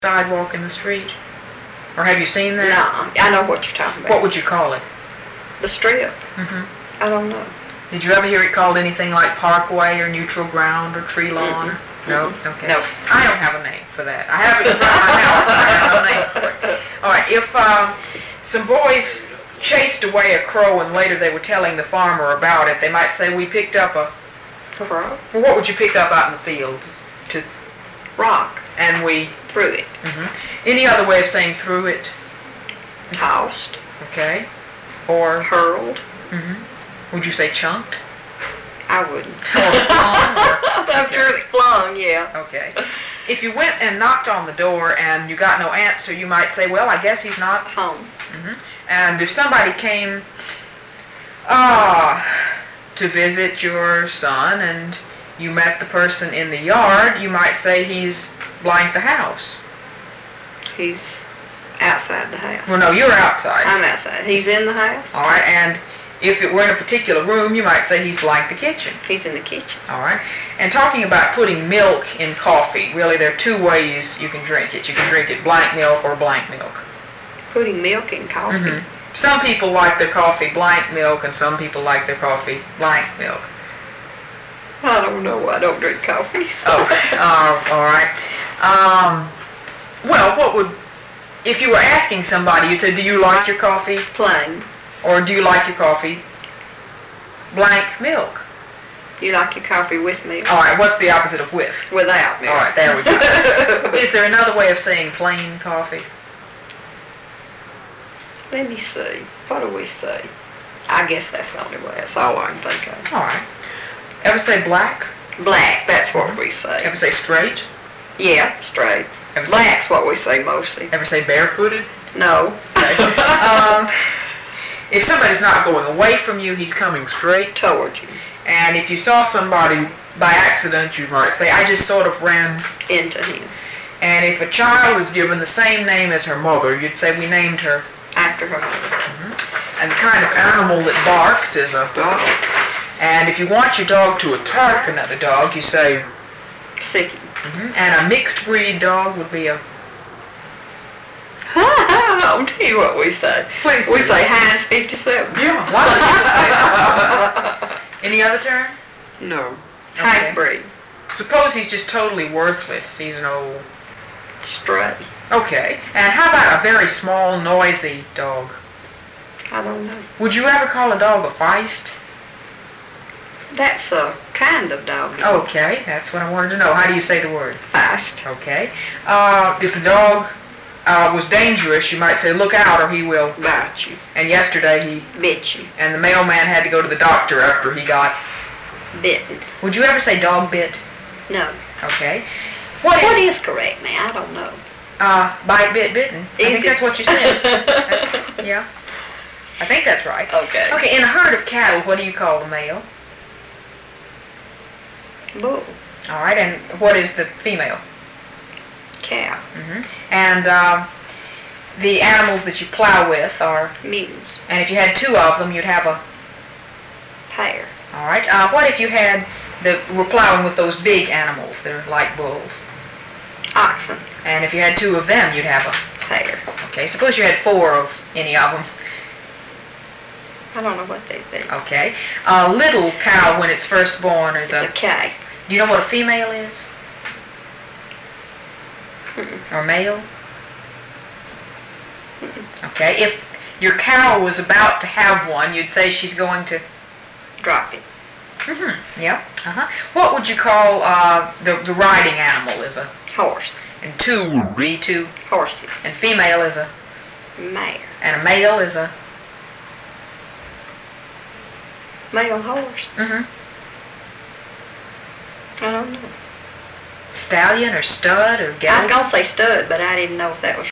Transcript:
sidewalk in the street? Or have you seen that? No, I know what you're talking about. What would you call it? The strip. Mm-hmm. I don't know. Did you ever hear it called anything like Parkway or Neutral Ground or Tree Lawn? No? Okay. No. I don't have a name for that. I have it in front of my house, but I don't have a name for it. All right, if some boys chased away a crow and later they were telling the farmer about it, they might say, we picked up a crow? Well, what would you pick up out in the field? Rock. And we threw it. Any other way of saying threw it? Tossed. Okay. Or hurled. Would you say chunked? I wouldn't. Or flung? I'm sure it flung, yeah. Okay. If you went and knocked on the door and you got no answer, you might say, well, I guess he's not home. And if somebody came to visit your son and you met the person in the yard, you might say he's blank the house. He's outside the house. Well, no, you're outside. I'm outside. He's in the house. All right, and if it were in a particular room, you might say he's blank the kitchen. He's in the kitchen. All right. And talking about putting milk in coffee, really there are two ways you can drink it. You can drink it blank milk or blank milk. Putting milk in coffee? Some people like their coffee blank milk and some people like their coffee blank milk. I don't know. I don't drink coffee. Oh, all right. Well, what would, if you were asking somebody, you'd say, do you like your coffee plain? Or do you like your coffee blank milk? You like your coffee with milk? All right, what's the opposite of with? Without milk. All right, there we go. Is there another way of saying plain coffee? Let me see. What do we say? I guess that's the only way. That's all I can think of. All right. Ever say black? Black, that's what we say. Ever say straight? Yeah, straight. Black's what we say mostly. Ever say barefooted? No. Okay. If somebody's not going away from you, he's coming straight toward you. And if you saw somebody by accident, you might say, I just sort of ran into him. And if a child is given the same name as her mother, you'd say, we named her after her mother. And the kind of animal that barks is a dog. And if you want your dog to attack another dog, you say sicky. And a mixed breed dog would be a I'll tell you what we say. Please we say Heinz 57. Yeah, why would people say that? Any other term? No. Half breed. Suppose he's just totally worthless. He's an old stray. Okay. And how about a very small, noisy dog? I don't know. Would you ever call a dog a feist? That's a kind of dog. Okay, that's what I wanted to know. How do you say the word? Feist. Okay. If the dog was dangerous, you might say, look out or he will bite you. And yesterday he bit you. And the mailman had to go to the doctor after he got bitten. Would you ever say dog bit? No. Okay. What is correct now? I don't know. Bite, bit, bitten. I think that's what you said. Yeah. I think that's right. Okay. Okay, in a herd of cattle, what do you call the male? Bull. All right, and what is the female? Cow. And the animals that you plow with are? Mules. And if you had two of them, you'd have a? Pair. All right. What if you had we're plowing with those big animals that are like bulls? Oxen. And if you had two of them, you'd have a? Pair. Okay, suppose you had four of any of them. I don't know what they'd be. Okay. A little cow when it's first born is a calf. Do you know what a female is? Or male? Okay. If your cow was about to have one, you'd say she's going to drop it. Yep. What would you call the riding animal? Is a horse. And two would be two horses. And female is a mare. And a male is a male horse. I don't know. Stallion or stud or gelding? I was going to say stud, but I didn't know if that was